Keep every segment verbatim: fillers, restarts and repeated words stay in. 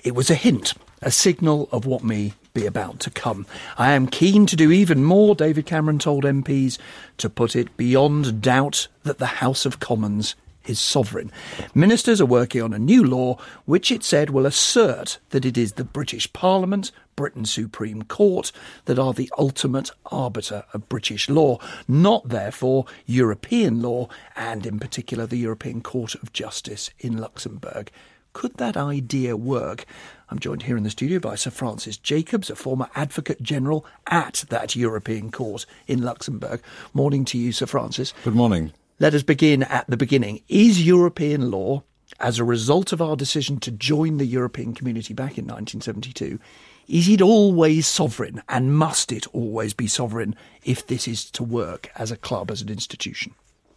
It was a hint, a signal of what may be about to come. I am keen to do even more, David Cameron told M Ps, to put it beyond doubt that the House of Commons is sovereign. Ministers are working on a new law which it said will assert that it is the British Parliament, Britain's Supreme Court, that are the ultimate arbiter of British law, not therefore European law, and in particular the European Court of Justice in Luxembourg. Could that idea work? I'm joined here in the studio by Sir Francis Jacobs, a former Advocate General at that European Court in Luxembourg. Morning to you, Sir Francis. Good morning. Let us begin at the beginning. Is European law, as a result of our decision to join the European community back in nineteen seventy-two, is it always sovereign, and must it always be sovereign if this is to work as a club, as an institution?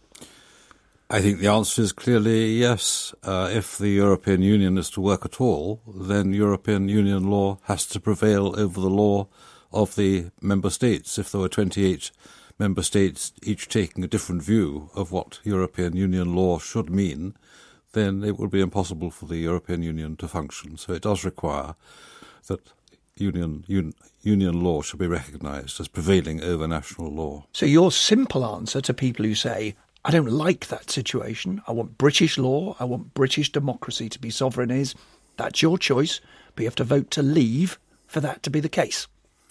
I think the answer is clearly yes. Uh, if the European Union is to work at all, then European Union law has to prevail over the law of the member states. If there were twenty-eight member states each taking a different view of what European Union law should mean, then it would be impossible for the European Union to function. So it does require that union, un, union law should be recognised as prevailing over national law. So your simple answer to people who say, I don't like that situation, I want British law, I want British democracy to be sovereign, is, that's your choice, but you have to vote to leave for that to be the case.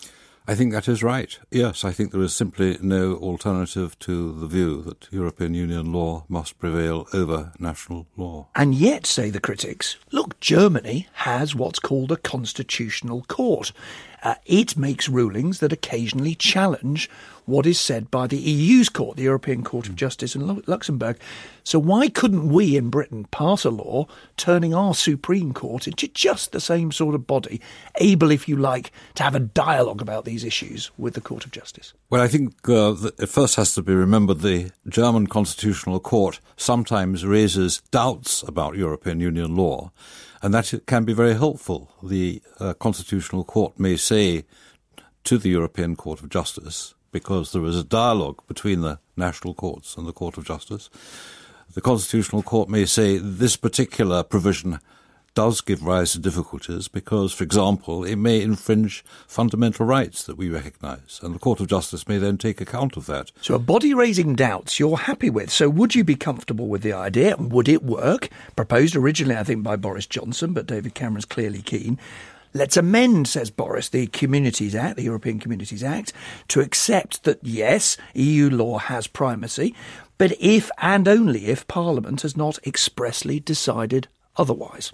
I think that is right. Yes, I think there is simply no alternative to the view that European Union law must prevail over national law. And yet, say the critics, look, Germany has what's called a constitutional court. Uh, it makes rulings that occasionally challenge what is said by the E U's court, the European Court of Justice in Lu- Luxembourg. So why couldn't we in Britain pass a law turning our Supreme Court into just the same sort of body, able, if you like, to have a dialogue about these issues with the Court of Justice? Well, I think uh, that it first has to be remembered the German Constitutional Court sometimes raises doubts about European Union law, and that can be very helpful. The uh, Constitutional Court may say to the European Court of Justice, because there is a dialogue between the national courts and the Court of Justice, the Constitutional Court may say this particular provision does give rise to difficulties because, for example, it may infringe fundamental rights that we recognise, and the Court of Justice may then take account of that. So a body raising doubts you're happy with. So would you be comfortable with the idea? Would it work? Proposed originally, I think, by Boris Johnson, but David Cameron's clearly keen. Let's amend, says Boris, the Communities Act, the European Communities Act, to accept that, yes, E U law has primacy, but if and only if Parliament has not expressly decided otherwise.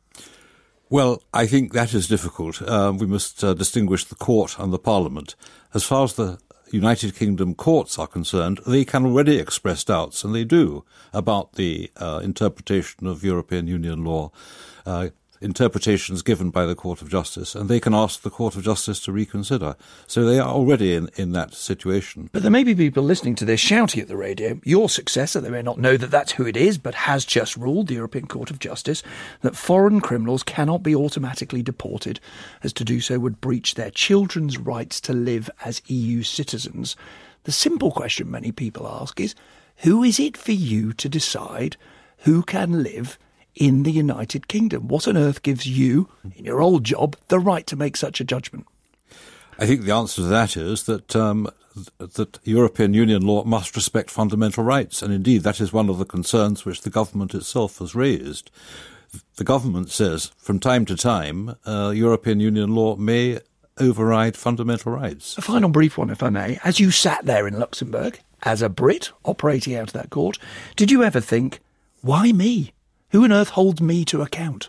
Well, I think that is difficult. Uh, we must uh, distinguish the court and the Parliament. As far as the United Kingdom courts are concerned, they can already express doubts, and they do, about the uh, interpretation of European Union law, uh, interpretations given by the Court of Justice, and they can ask the Court of Justice to reconsider. So they are already in, in that situation. But there may be people listening to this shouting at the radio, your successor, they may not know that that's who it is, but has just ruled, the European Court of Justice, that foreign criminals cannot be automatically deported, as to do so would breach their children's rights to live as E U citizens. The simple question many people ask is, who is it for you to decide who can live in the United Kingdom? What on earth gives you, in your old job, the right to make such a judgment? I think the answer to that is that um, that European Union law must respect fundamental rights, and indeed that is one of the concerns which the government itself has raised. The government says from time to time uh, European Union law may override fundamental rights. A final brief one, if I may. As you sat there in Luxembourg, as a Brit operating out of that court, did you ever think, why me? Who on earth holds me to account?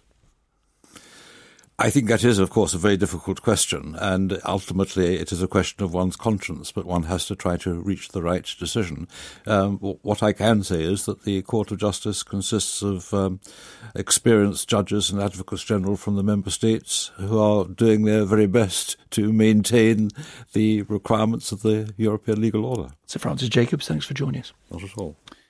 I think that is, of course, a very difficult question, and ultimately it is a question of one's conscience, but one has to try to reach the right decision. Um, what I can say is that the Court of Justice consists of um, experienced judges and advocates general from the member states who are doing their very best to maintain the requirements of the European legal order. Sir Francis Jacobs, thanks for joining us. Not at all.